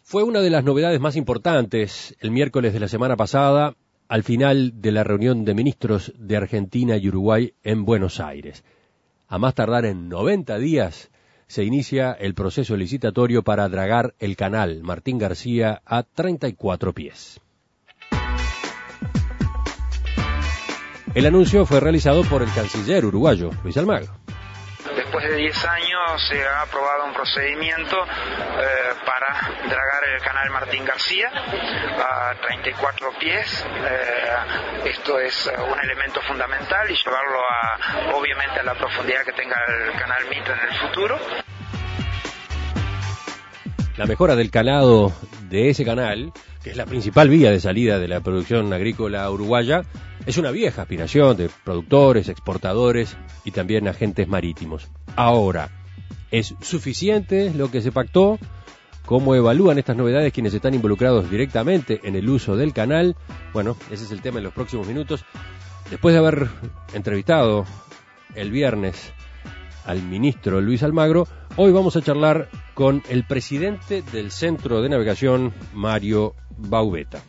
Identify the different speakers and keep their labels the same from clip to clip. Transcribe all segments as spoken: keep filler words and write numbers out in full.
Speaker 1: Fue una de las novedades más importantes el miércoles de la semana pasada, al final de la reunión de ministros de Argentina y Uruguay en Buenos Aires. A más tardar en noventa días, se inicia el proceso licitatorio para dragar el canal Martín García a treinta y cuatro pies. El anuncio fue realizado por el canciller uruguayo, Luis Almagro.
Speaker 2: Después de diez años se ha aprobado un procedimiento eh, para dragar el canal Martín García a treinta y cuatro pies. Eh, esto es un elemento fundamental y llevarlo a, obviamente, a la profundidad que tenga el canal Mitre en el futuro.
Speaker 1: La mejora del calado de ese canal, que es la principal vía de salida de la producción agrícola uruguaya, es una vieja aspiración de productores, exportadores y también agentes marítimos. Ahora, ¿es suficiente lo que se pactó? ¿Cómo evalúan estas novedades quienes están involucrados directamente en el uso del canal? Bueno, ese es el tema en los próximos minutos. Después de haber entrevistado el viernes al ministro Luis Almagro, hoy vamos a charlar con el presidente del Centro de Navegación, Mario Baubeta.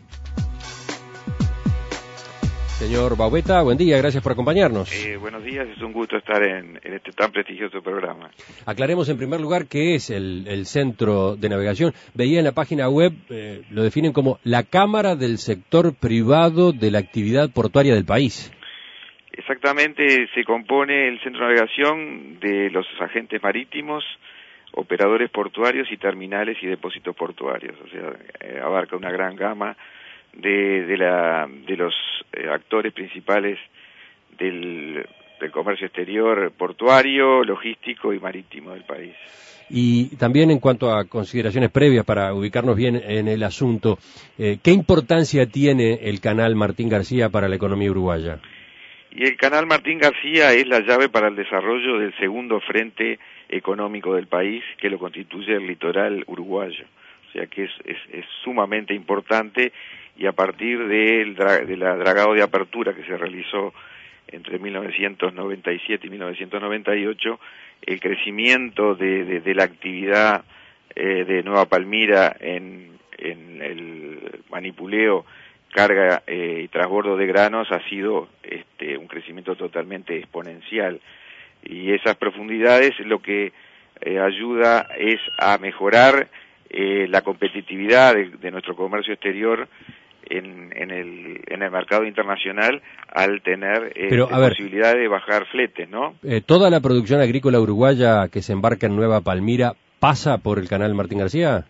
Speaker 1: Señor Baubeta, buen día, gracias por acompañarnos.
Speaker 3: Eh, buenos días, es un gusto estar en, en este tan prestigioso programa.
Speaker 1: Aclaremos en primer lugar qué es el, el Centro de Navegación. Veía en la página web, eh, lo definen como la Cámara del Sector Privado de la Actividad Portuaria del país.
Speaker 3: Exactamente, se compone el Centro de Navegación de los agentes marítimos, operadores portuarios y terminales y depósitos portuarios. O sea, eh, abarca una gran gama de, de, la, de los eh, actores principales del, del comercio exterior portuario, logístico y marítimo del país.
Speaker 1: Y también en cuanto a consideraciones previas para ubicarnos bien en el asunto, eh, ¿qué importancia tiene el canal Martín García para la economía uruguaya?
Speaker 3: Y el canal Martín García es la llave para el desarrollo del segundo frente económico del país, que lo constituye el litoral uruguayo. O sea que es, es, es sumamente importante, y a partir del dra de la dragado de apertura que se realizó entre mil novecientos noventa y siete y mil novecientos noventa y ocho, el crecimiento de, de, de la actividad eh, de Nueva Palmira en, en el manipuleo, carga eh, y transbordo de granos ha sido este, un crecimiento totalmente exponencial, y esas profundidades lo que eh, ayuda es a mejorar eh, la competitividad de, de nuestro comercio exterior en, en, el, en el mercado internacional, al tener eh,
Speaker 1: Pero,
Speaker 3: la
Speaker 1: ver,
Speaker 3: posibilidad de bajar fletes, ¿no?
Speaker 1: Eh, ¿Toda la producción agrícola uruguaya que se embarca en Nueva Palmira pasa por el canal Martín García?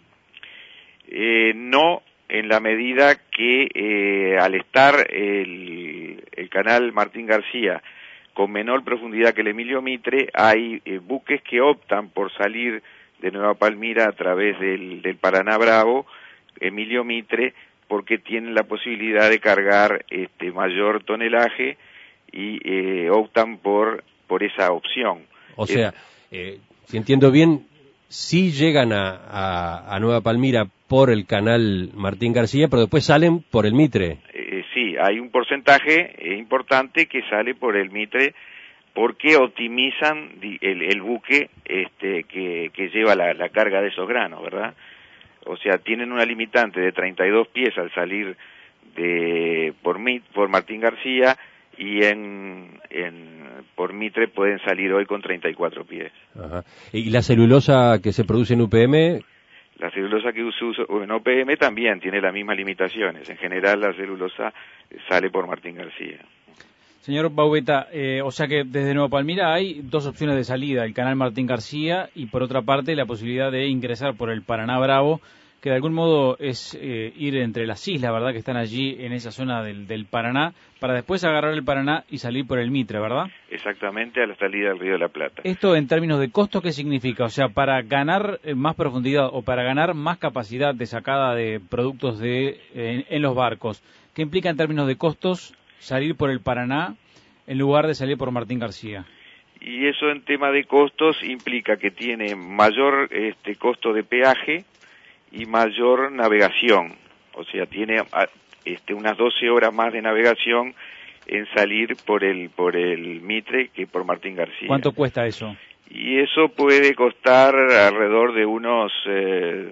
Speaker 3: Eh, no, en la medida que eh, al estar el, el canal Martín García con menor profundidad que el Emilio Mitre, hay eh, buques que optan por salir de Nueva Palmira a través del, del Paraná Bravo, Emilio Mitre, porque tienen la posibilidad de cargar este mayor tonelaje y eh, optan por, por esa opción.
Speaker 1: O sea, eh, si entiendo bien, sí llegan a, a, a Nueva Palmira por el canal Martín García, pero después salen por el Mitre.
Speaker 3: Eh, sí, hay un porcentaje eh, importante que sale por el Mitre, porque optimizan el, el buque este, que, que lleva la, la carga de esos granos, ¿verdad? O sea, tienen una limitante de treinta y dos pies al salir de por, Mit, por Martín García, y en, en por Mitre pueden salir hoy con treinta y cuatro pies.
Speaker 1: Ajá. ¿Y la celulosa que se produce en U P M?
Speaker 3: La celulosa que se usa en U P M también tiene las mismas limitaciones. En general, la celulosa sale por Martín García.
Speaker 4: Señor Baubeta, eh, o sea que desde Nueva Palmira hay dos opciones de salida, el canal Martín García y por otra parte la posibilidad de ingresar por el Paraná Bravo, que de algún modo es eh, ir entre las islas, ¿verdad?, que están allí en esa zona del, del Paraná, para después agarrar el Paraná y salir por el Mitre, ¿verdad?
Speaker 3: Exactamente, a la salida del Río de la Plata.
Speaker 4: ¿Esto en términos de costo qué significa? O sea, para ganar más profundidad o para ganar más capacidad de sacada de productos de en, en los barcos, ¿qué implica en términos de costos salir por el Paraná en lugar de salir por Martín García?
Speaker 3: Y eso en tema de costos implica que tiene mayor este, costo de peaje y mayor navegación. O sea, tiene este, unas doce horas más de navegación en salir por el por el Mitre que por Martín García.
Speaker 4: ¿Cuánto cuesta eso?
Speaker 3: Y eso puede costar alrededor de unos eh,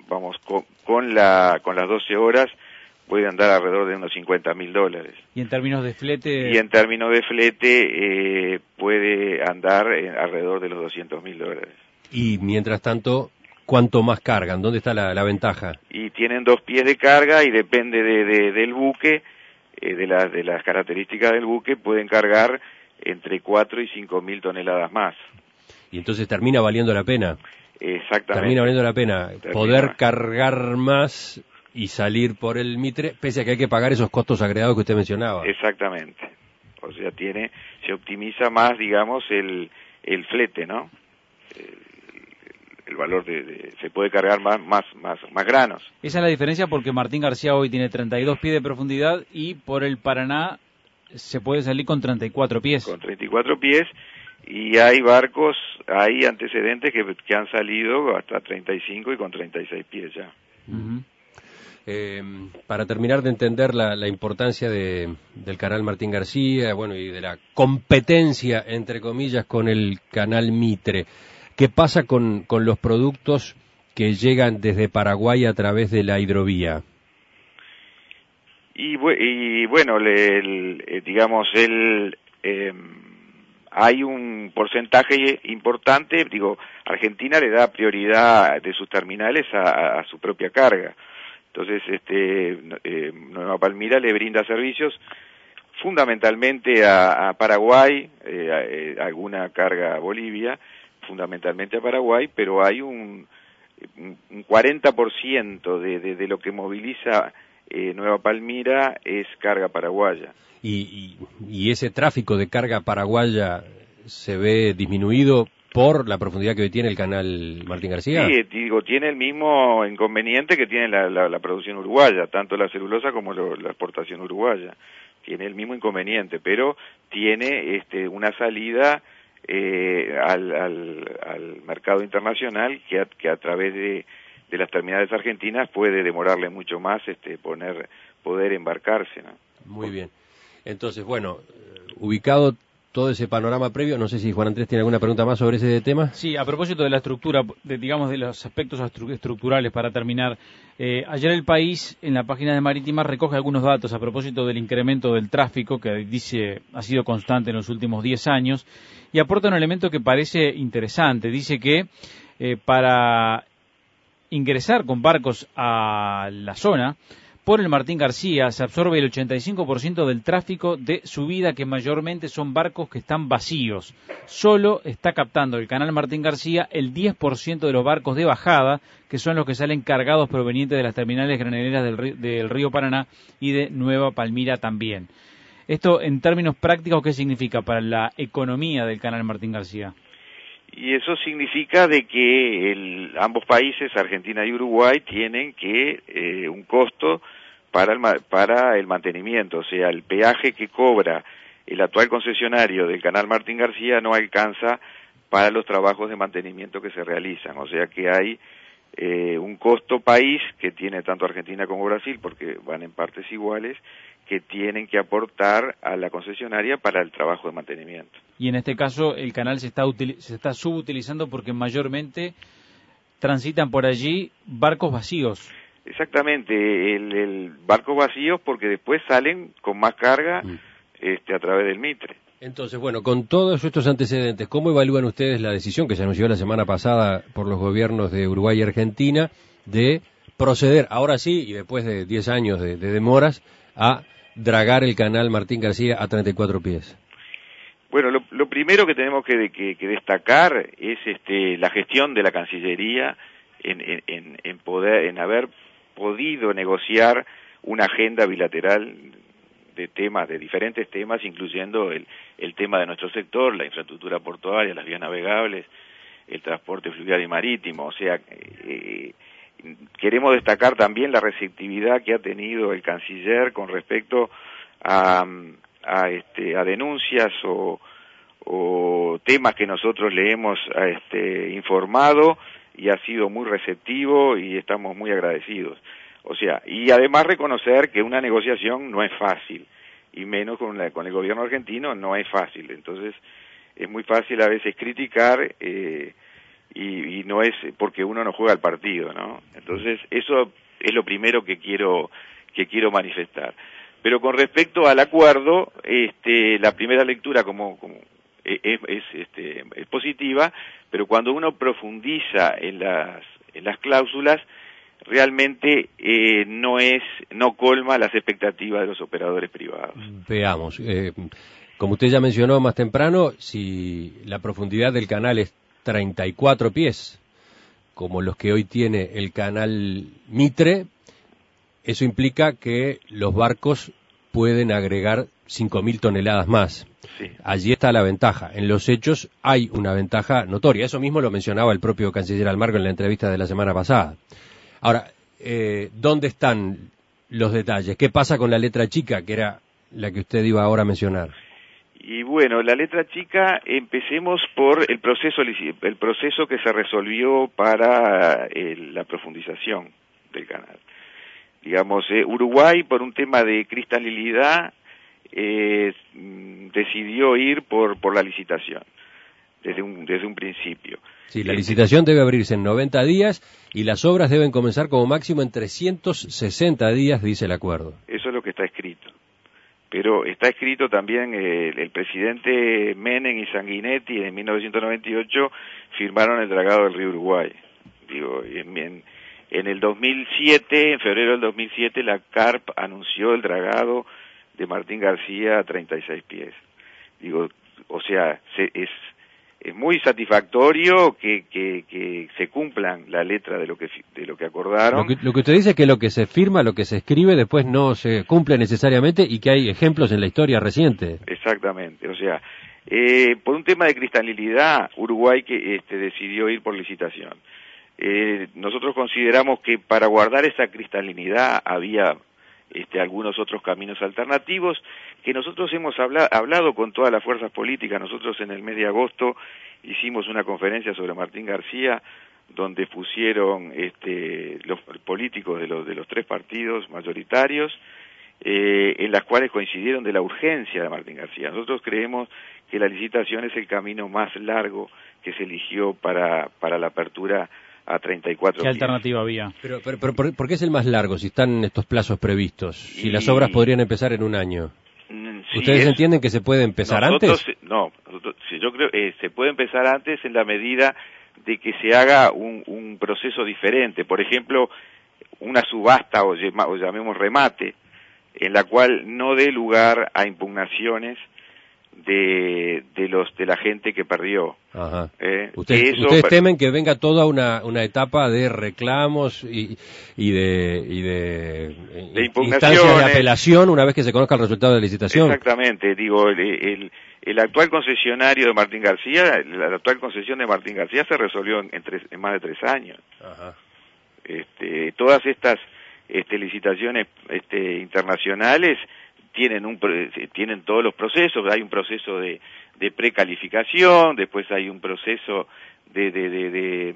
Speaker 3: vamos, con, con, la, con las doce horas puede andar alrededor de unos cincuenta mil dólares.
Speaker 4: ¿Y en términos de flete?
Speaker 3: Y en términos de flete eh, puede andar en, alrededor de los doscientos mil dólares.
Speaker 1: Y mientras tanto, ¿cuánto más cargan? ¿Dónde está la, la ventaja?
Speaker 3: Y tienen dos pies de carga y depende de, de, del buque, eh, de, la, de las características del buque, pueden cargar entre cuatro y cinco mil toneladas más.
Speaker 1: Y entonces termina valiendo la pena.
Speaker 3: Exactamente.
Speaker 1: Termina valiendo la pena
Speaker 3: Termina.
Speaker 1: poder cargar más y salir por el Mitre, pese a que hay que pagar esos costos agregados que usted mencionaba.
Speaker 3: Exactamente. O sea, tiene, se optimiza más, digamos, el, el flete, ¿no? El, el valor de, de, se puede cargar más, más, más, más granos.
Speaker 4: Esa es la diferencia porque Martín García hoy tiene treinta y dos pies de profundidad y por el Paraná se puede salir con treinta y cuatro pies.
Speaker 3: Con treinta y cuatro pies, y hay barcos, hay antecedentes que, que han salido hasta treinta y cinco y con treinta y seis pies ya.
Speaker 1: Uh-huh. Eh, para terminar de entender la, la importancia de, del canal Martín García, bueno, y de la competencia, entre comillas, con el canal Mitre, ¿qué pasa con, con los productos que llegan desde Paraguay a través de la hidrovía?
Speaker 3: Y, y bueno, le, el, digamos, el, eh, hay un porcentaje importante, digo, Argentina le da prioridad de sus terminales a, a su propia carga. Entonces, este, eh, Nueva Palmira le brinda servicios fundamentalmente a, a Paraguay, eh, a, eh, alguna carga a Bolivia, fundamentalmente a Paraguay, pero hay un, un cuarenta por ciento de, de, de lo que moviliza eh, Nueva Palmira es carga paraguaya.
Speaker 1: ¿Y, y, y ese tráfico de carga paraguaya se ve disminuido por la profundidad que hoy tiene el canal Martín García?
Speaker 3: Sí, digo, tiene el mismo inconveniente que tiene la, la, la producción uruguaya, tanto la celulosa como lo, la exportación uruguaya. Tiene el mismo inconveniente, pero tiene este, una salida eh, al, al, al mercado internacional que a, que a través de, de las terminales argentinas puede demorarle mucho más este, poner, poder embarcarse, ¿no?
Speaker 1: Muy bien. Entonces, bueno, ubicado todo ese panorama previo, no sé si Juan Andrés tiene alguna pregunta más sobre ese tema.
Speaker 4: Sí, a propósito de la estructura, de, digamos, de los aspectos estructurales, para terminar, eh, ayer El País, en la página de Marítima, recoge algunos datos a propósito del incremento del tráfico, que dice ha sido constante en los últimos diez años, y aporta un elemento que parece interesante. Dice que eh, para ingresar con barcos a la zona, por el Martín García se absorbe el ochenta y cinco por ciento del tráfico de subida, que mayormente son barcos que están vacíos. Solo está captando el canal Martín García el diez por ciento de los barcos de bajada, que son los que salen cargados provenientes de las terminales graneras del río, del río Paraná y de Nueva Palmira también. Esto, en términos prácticos, ¿qué significa para la economía del canal Martín García?
Speaker 3: Y eso significa de que el, ambos países, Argentina y Uruguay, tienen que eh, un costo para el, para el mantenimiento, o sea, el peaje que cobra el actual concesionario del canal Martín García no alcanza para los trabajos de mantenimiento que se realizan, o sea que hay eh, un costo país que tiene tanto Argentina como Brasil, porque van en partes iguales, que tienen que aportar a la concesionaria para el trabajo de mantenimiento.
Speaker 4: Y en este caso el canal se está, se está subutilizando porque mayormente transitan por allí barcos vacíos.
Speaker 3: Exactamente, el, el barcos vacíos porque después salen con más carga mm. este, a través del Mitre.
Speaker 1: Entonces, bueno, con todos estos antecedentes, ¿cómo evalúan ustedes la decisión que se anunció la semana pasada por los gobiernos de Uruguay y Argentina de proceder, ahora sí, y después de diez años de, de demoras, a dragar el canal Martín García a treinta y cuatro pies?
Speaker 3: Bueno, lo, lo primero que tenemos que, que, que destacar es este, la gestión de la Cancillería en, en, en poder, en haber podido negociar una agenda bilateral de temas, de diferentes temas, incluyendo el, el tema de nuestro sector, la infraestructura portuaria, las vías navegables, el transporte fluvial y marítimo. O sea, eh, queremos destacar también la receptividad que ha tenido el canciller con respecto a, a, este, a denuncias o, o temas que nosotros le hemos este, informado, y ha sido muy receptivo y estamos muy agradecidos. O sea, y además reconocer que una negociación no es fácil, y menos con, la, con el gobierno argentino no es fácil. Entonces, es muy fácil a veces criticar, eh, y, y no es porque uno no juega el partido, ¿no? Entonces, eso es lo primero que quiero que quiero manifestar. Pero con respecto al acuerdo, este, la primera lectura como, como es, es, este, es positiva, pero cuando uno profundiza en las en las cláusulas, realmente eh, no es no colma las expectativas de los operadores privados.
Speaker 1: Veamos, eh, como usted ya mencionó más temprano, si la profundidad del canal es treinta y cuatro pies, como los que hoy tiene el canal Mitre, eso implica que los barcos pueden agregar cinco mil toneladas más.
Speaker 3: Sí.
Speaker 1: Allí está la ventaja. En los hechos hay una ventaja notoria. Eso mismo lo mencionaba el propio canciller Almagro en la entrevista de la semana pasada. Ahora, eh, ¿dónde están los detalles? ¿Qué pasa con la letra chica, que era la que usted iba ahora a mencionar?
Speaker 3: Y bueno, la letra chica, empecemos por el proceso el proceso que se resolvió para eh, la profundización del canal. Digamos, eh, Uruguay, por un tema de cristalinidad, eh, decidió ir por por la licitación desde un desde un principio.
Speaker 1: Sí, la licitación debe abrirse en noventa días y las obras deben comenzar como máximo en trescientos sesenta días, dice el acuerdo.
Speaker 3: Eso es lo que está escrito. Pero está escrito también, eh, el presidente Menem y Sanguinetti en mil novecientos noventa y ocho firmaron el dragado del río Uruguay. Digo, en, en, en el dos mil siete, en febrero del dos mil siete, la CARP anunció el dragado de Martín García a treinta y seis pies. Digo, o sea, se, es es muy satisfactorio que, que, que se cumplan la letra de lo que de lo que acordaron.
Speaker 1: Lo que, lo que usted dice es que lo que se firma, lo que se escribe, después no se cumple necesariamente y que hay ejemplos en la historia reciente.
Speaker 3: Exactamente, o sea, eh, por un tema de cristalinidad, Uruguay que este, decidió ir por licitación. Eh, nosotros consideramos que para guardar esa cristalinidad había Este, algunos otros caminos alternativos que nosotros hemos habla, hablado con todas las fuerzas políticas. Nosotros en el mes de agosto hicimos una conferencia sobre Martín García donde pusieron este, los políticos de los, de los tres partidos mayoritarios eh, en las cuales coincidieron de la urgencia de Martín García. Nosotros creemos que la licitación es el camino más largo que se eligió para, para la apertura a treinta y cuatro.
Speaker 4: ¿Qué alternativa había?
Speaker 1: Pero, pero, pero ¿por qué es el más largo si están estos plazos previstos? Si
Speaker 3: y...
Speaker 1: las obras podrían empezar en un año.
Speaker 3: Sí,
Speaker 1: ¿Ustedes
Speaker 3: es...
Speaker 1: entienden que se puede empezar
Speaker 3: nosotros,
Speaker 1: antes?
Speaker 3: No, nosotros, sí, yo creo que eh, se puede empezar antes en la medida de que se haga un, un proceso diferente. Por ejemplo, una subasta o, o llamemos remate, en la cual no dé lugar a impugnaciones de de los de la gente que perdió.
Speaker 1: Ajá.
Speaker 3: Eh,
Speaker 1: ustedes,
Speaker 3: eso,
Speaker 1: ustedes
Speaker 3: per...
Speaker 1: temen que venga toda una una etapa de reclamos y, y de y de,
Speaker 3: de
Speaker 1: instancias de apelación una vez que se conozca el resultado de la licitación.
Speaker 3: Exactamente, digo, el, el, el actual concesionario de Martín García, la actual concesión de Martín García se resolvió en, en, tres, en más de tres años.
Speaker 1: Ajá.
Speaker 3: Este, todas estas este, licitaciones este, internacionales tienen un tienen todos los procesos. Hay un proceso de, de precalificación, después hay un proceso de de de, de,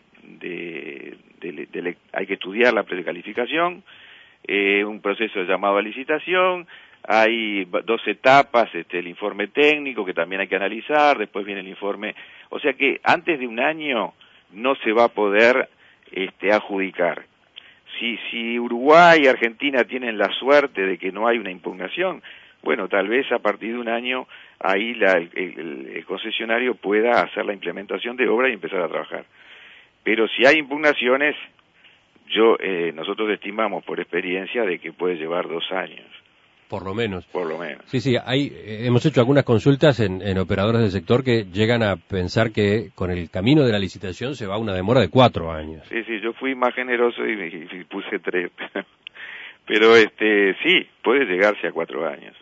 Speaker 3: de, de, de, de hay que estudiar la precalificación, eh, un proceso llamado a licitación, hay dos etapas, este, el informe técnico que también hay que analizar, después viene el informe, o sea que antes de un año no se va a poder este, adjudicar. Si, si Uruguay y Argentina tienen la suerte de que no hay una impugnación, bueno, tal vez a partir de un año ahí la, el, el, el concesionario pueda hacer la implementación de obra y empezar a trabajar. Pero si hay impugnaciones, yo eh, nosotros estimamos por experiencia de que puede llevar dos años.
Speaker 1: Por lo menos.
Speaker 3: Por lo menos.
Speaker 1: Sí, sí, hay, eh, hemos hecho algunas consultas en, en operadores del sector que llegan a pensar que con el camino de la licitación se va a una demora de cuatro años.
Speaker 3: Sí, sí, yo fui más generoso y, y, y puse tres. Pero este sí, puede llegarse a cuatro años.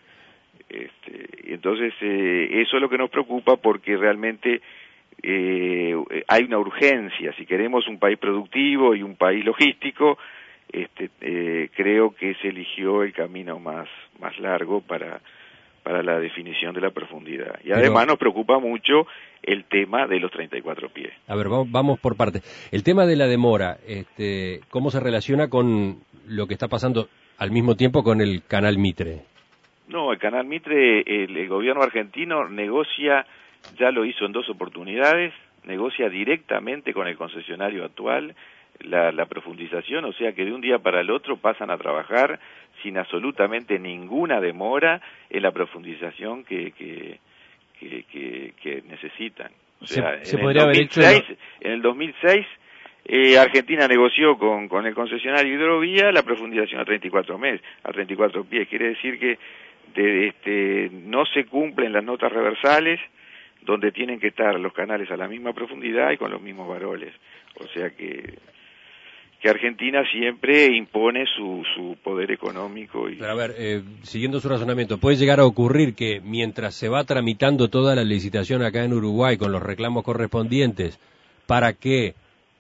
Speaker 3: Este, entonces, eh, eso es lo que nos preocupa porque realmente eh, hay una urgencia. Si queremos un país productivo y un país logístico, Este, eh, creo que se eligió el camino más más largo para para la definición de la profundidad. Y además Pero, nos preocupa mucho el tema de los treinta y cuatro pies.
Speaker 1: A ver, vamos, vamos por partes. El tema de la demora, este, ¿cómo se relaciona con lo que está pasando al mismo tiempo con el Canal Mitre?
Speaker 3: No, el Canal Mitre, el, el gobierno argentino negocia, ya lo hizo en dos oportunidades, negocia directamente con el concesionario actual la, la profundización, o sea que de un día para el otro pasan a trabajar sin absolutamente ninguna demora en la profundización que, que, que, que, que necesitan. O sea,
Speaker 4: se, se
Speaker 3: en,
Speaker 4: podría
Speaker 3: el
Speaker 4: haber
Speaker 3: dos mil seis,
Speaker 4: hecho...
Speaker 3: en el dos mil seis eh, Argentina negoció con, con el concesionario Hidrovía la profundización a treinta y cuatro meses, a treinta y cuatro pies. Quiere decir que de, este, no se cumplen las notas reversales donde tienen que estar los canales a la misma profundidad y con los mismos varones. O sea que, que Argentina siempre impone su, su poder económico. Y...
Speaker 1: Pero a ver, eh, siguiendo su razonamiento, ¿puede llegar a ocurrir que mientras se va tramitando toda la licitación acá en Uruguay con los reclamos correspondientes para que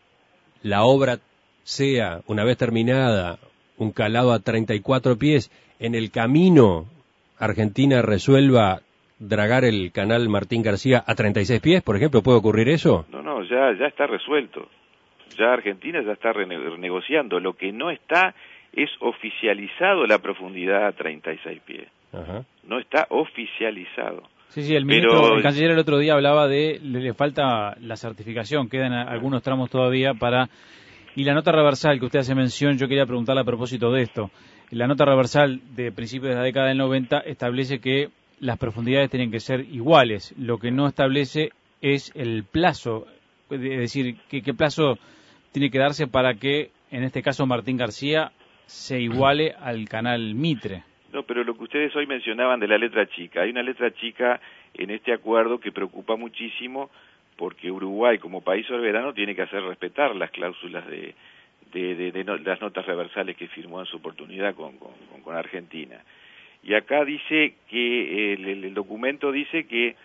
Speaker 1: la obra sea, una vez terminada, un calado a treinta y cuatro pies, en el camino Argentina resuelva dragar el canal Martín García a treinta y seis pies, por ejemplo? ¿Puede ocurrir eso?
Speaker 3: No, no, ya, ya está resuelto. Ya Argentina ya está renegociando. Lo que no está es oficializado la profundidad a treinta y seis pies. Ajá. No está oficializado.
Speaker 4: Sí, sí, el ministro,
Speaker 3: Pero...
Speaker 4: el canciller el otro día hablaba de, le, le falta la certificación, quedan algunos tramos todavía para... Y la nota reversal que usted hace mención, yo quería preguntarle a propósito de esto. La nota reversal de principios de la década del noventa establece que las profundidades tienen que ser iguales. Lo que no establece es el plazo, es decir, qué, qué plazo tiene que darse para que, en este caso, Martín García se iguale al canal Mitre.
Speaker 3: No, pero lo que ustedes hoy mencionaban de la letra chica, hay una letra chica en este acuerdo que preocupa muchísimo porque Uruguay, como país soberano, tiene que hacer respetar las cláusulas de, de, de, de no, las notas reversales que firmó en su oportunidad con, con, con Argentina. Y acá dice que el, el, el documento dice que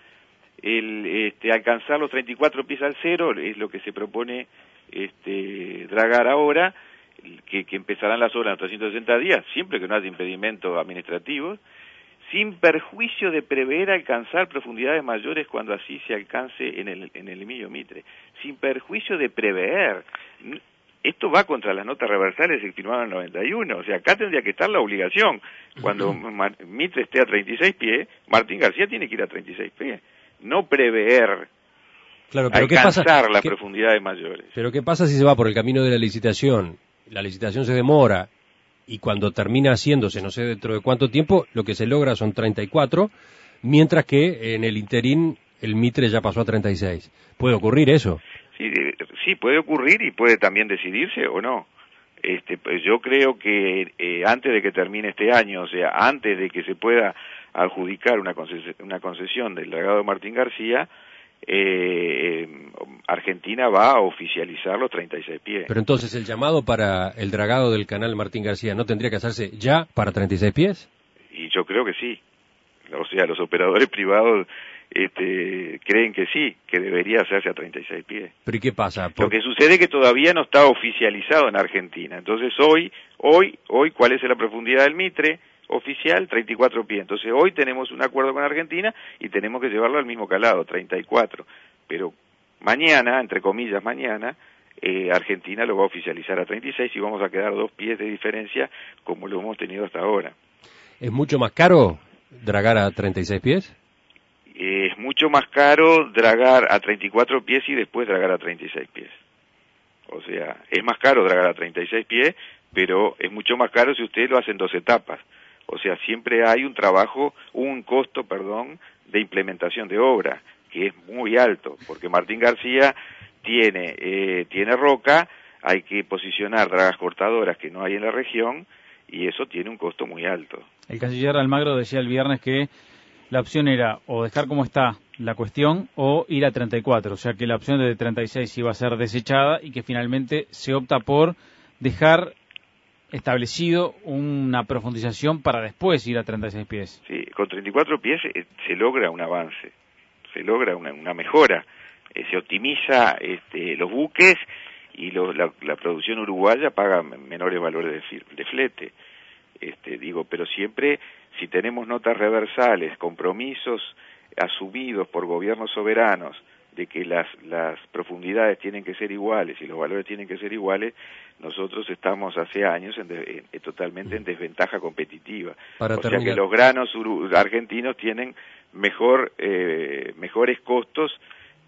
Speaker 3: el, este, alcanzar los treinta y cuatro pies al cero es lo que se propone este, dragar ahora, que, que empezarán las obras en los trescientos sesenta días, siempre que no haya impedimentos administrativos, sin perjuicio de prever alcanzar profundidades mayores cuando así se alcance en el, en el Emilio Mitre. Sin perjuicio de prever. Esto va contra las notas reversales que firmaron en el noventa y uno, o sea, acá tendría que estar la obligación. Cuando Mitre esté a treinta y seis pies, Martín García tiene que ir a treinta y seis pies, no prever
Speaker 1: claro, pero
Speaker 3: alcanzar
Speaker 1: ¿qué pasa?
Speaker 3: las
Speaker 1: ¿Qué...
Speaker 3: profundidades mayores.
Speaker 1: Pero ¿qué pasa si se va por el camino de la licitación? La licitación se demora y cuando termina haciéndose, no sé dentro de cuánto tiempo, lo que se logra son treinta y cuatro, mientras que en el interín el Mitre ya pasó a treinta y seis. ¿Puede ocurrir eso?
Speaker 3: Sí, sí, puede ocurrir y puede también decidirse o no. Este, pues yo creo que eh, antes de que termine este año, o sea, antes de que se pueda adjudicar una concesión, una concesión del dragado de Martín García, eh, Argentina va a oficializar los treinta y seis pies.
Speaker 1: Pero entonces, ¿el llamado para el dragado del canal Martín García no tendría que hacerse ya para treinta y seis pies?
Speaker 3: Y yo creo que sí. O sea, los operadores privados este, creen que sí, que debería hacerse a treinta y seis pies.
Speaker 1: ¿Pero y qué pasa? Por...
Speaker 3: Lo que sucede es que todavía no está oficializado en Argentina. Entonces hoy, hoy, hoy, ¿cuál es la profundidad del Mitre? Oficial, treinta y cuatro pies. Entonces hoy tenemos un acuerdo con Argentina y tenemos que llevarlo al mismo calado, treinta y cuatro. Pero mañana, entre comillas mañana, eh, Argentina lo va a oficializar a treinta y seis y vamos a quedar dos pies de diferencia como lo hemos tenido hasta ahora.
Speaker 1: ¿Es mucho más caro dragar a treinta y seis pies?
Speaker 3: Eh, es mucho más caro dragar a treinta y cuatro pies y después dragar a treinta y seis pies. O sea, es más caro dragar a treinta y seis pies, pero es mucho más caro si usted lo hace en dos etapas. O sea, siempre hay un trabajo, un costo, perdón, de implementación de obra, que es muy alto, porque Martín García tiene, eh, tiene roca, hay que posicionar dragas cortadoras que no hay en la región, y eso tiene un costo muy alto.
Speaker 4: El canciller Almagro decía el viernes que la opción era o dejar como está la cuestión o ir a treinta y cuatro, o sea que la opción de treinta y seis iba a ser desechada y que finalmente se opta por dejar establecido una profundización para después ir a treinta y seis pies.
Speaker 3: Sí, con treinta y cuatro pies eh, se logra un avance, se logra una, una mejora, eh, se optimiza este, los buques y lo, la, la producción uruguaya paga menores valores de, de flete. Este, digo, pero siempre si tenemos notas reversales, compromisos asumidos por gobiernos soberanos de que las, las profundidades tienen que ser iguales y los valores tienen que ser iguales, nosotros estamos hace años en de, en, totalmente en desventaja competitiva.
Speaker 1: Para
Speaker 3: o
Speaker 1: terminar.
Speaker 3: sea que los granos argentinos tienen mejor eh, mejores costos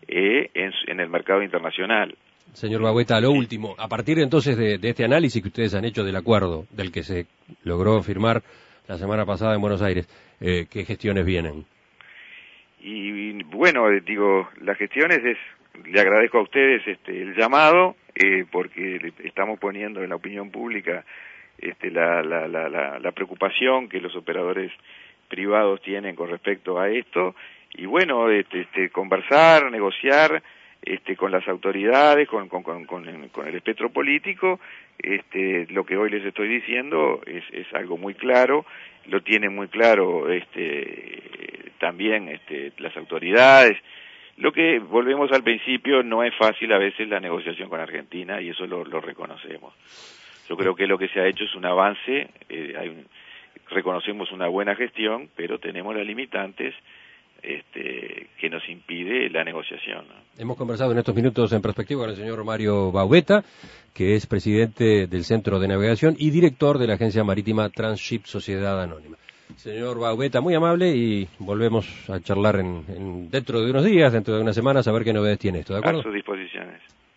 Speaker 3: eh, en, en el mercado internacional.
Speaker 1: Señor Baueta, lo último, a partir entonces de, de este análisis que ustedes han hecho del acuerdo, del que se logró firmar la semana pasada en Buenos Aires, eh, ¿qué gestiones vienen?
Speaker 3: Y bueno, digo, las gestiones es, le agradezco a ustedes este, el llamado, eh, porque estamos poniendo en la opinión pública este, la, la, la, la, la preocupación que los operadores privados tienen con respecto a esto, y bueno, este, este, conversar, negociar este, con las autoridades, con, con, con, con, con el espectro político. Este, lo que hoy les estoy diciendo es, es algo muy claro, lo tienen muy claro este, también este, las autoridades. Lo que, volvemos al principio, no es fácil a veces la negociación con Argentina, y eso lo, lo reconocemos. Yo creo que lo que se ha hecho es un avance, eh, hay un, reconocemos una buena gestión, pero tenemos las limitantes este, que nos impide la negociación, ¿no?
Speaker 1: Hemos conversado en estos minutos en perspectiva con el señor Mario Baueta, que es presidente del Centro de Navegación y director de la agencia marítima Transship Sociedad Anónima. Señor Baueta, muy amable, y volvemos a charlar en, en, dentro de unos días, dentro de unas semanas, a ver qué novedades tiene esto, ¿de acuerdo?
Speaker 3: A sus disposiciones.